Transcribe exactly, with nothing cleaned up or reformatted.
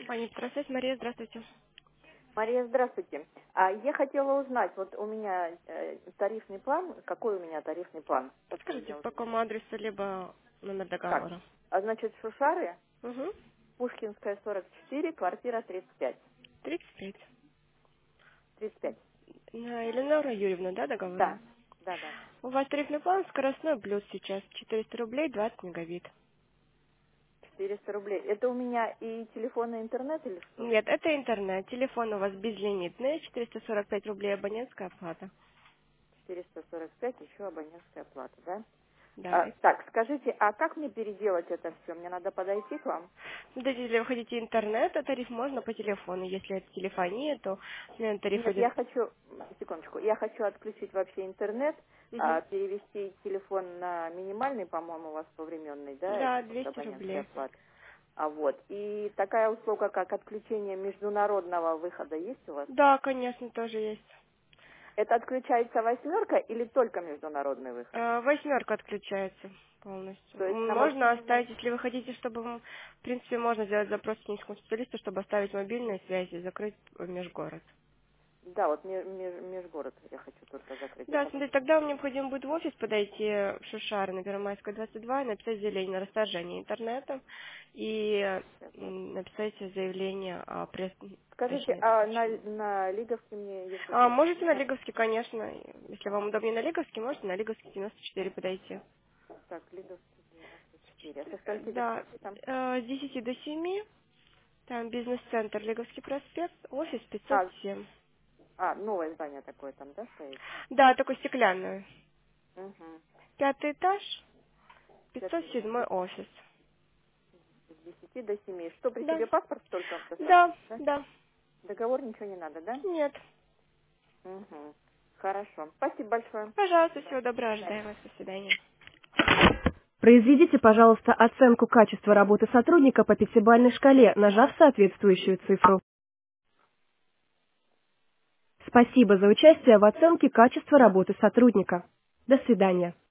Компания «Петросвязь». Мария, здравствуйте. Мария, здравствуйте. А я хотела узнать, вот у меня э, тарифный план, какой у меня тарифный план? Какой у Подскажите, меня по вот- какому адресу, либо номер Так, договора? а значит, Шушары, Угу. Пушкинская, сорок четыре, квартира тридцать пять. тридцать пять. тридцать пять. На Эленора Юрьевна, да, договор? Да, да, да. У вас тарифный план скоростной плюс сейчас. четыреста рублей, двадцать мегабит. четыреста рублей. Это у меня и телефон, и интернет или что? Нет, это интернет. Телефон у вас безлимитный. четыреста сорок пять рублей абонентская оплата. четыреста сорок пять, еще абонентская плата, да? Да. А, так, скажите, а как мне переделать это все? Мне надо подойти к вам? Смотрите, если вы хотите интернет, то тариф можно по телефону. Если это телефония, то наверное, тариф Нет, идет. я хочу, секундочку, я хочу отключить вообще интернет, Угу. а, перевести телефон на минимальный, по-моему, у вас повременный, да, Да, это вот двести абонентская рублей. плата. А вот, и такая услуга, как отключение международного выхода есть у вас? Да, конечно, тоже есть. Это отключается восьмерка или только международный выход? Э, Восьмерка отключается полностью. То есть на Можно восьмерку оставить, если вы хотите, чтобы, м, в принципе, можно сделать запрос к техническому специалисту, чтобы оставить мобильные связи и закрыть э, межгород. да, вот меж- меж- межгород я хочу только закрыть. Да, Это смотрите, тогда вам необходимо будет в офис подойти в Шушары на Первомайская, двадцать два, и написать заявление на расторжение интернета и э, м, написать заявление о пресс... скажите, точнее, а на, на Лиговке мне, если а, хочется, можете на да? Лиговский, конечно, если вам удобнее на Лиговский, можете на Лиговский девяносто четыре подойти. Так, Лиговский девяносто четыре. А со скольки до Да, скольки там? э, с десяти до семи. Там бизнес-центр Лиговский проспект, офис пятьсот А, семь. а, новое здание такое там, да, стоит? Да, такой стеклянный. Угу. Пятый этаж, пятьсот Пятый седьмой этаж, офис. с десяти до семи. Что, при Да, себе паспорт только достаточно, да, да? да. Договор ничего не надо, да? Нет. Угу. Хорошо. Спасибо большое. Пожалуйста, Спасибо. всего До доброго, свидания. ожидаем вас. До свидания. Произведите, пожалуйста, оценку качества работы сотрудника по пятибалльной шкале, нажав соответствующую цифру. Спасибо за участие в оценке качества работы сотрудника. До свидания.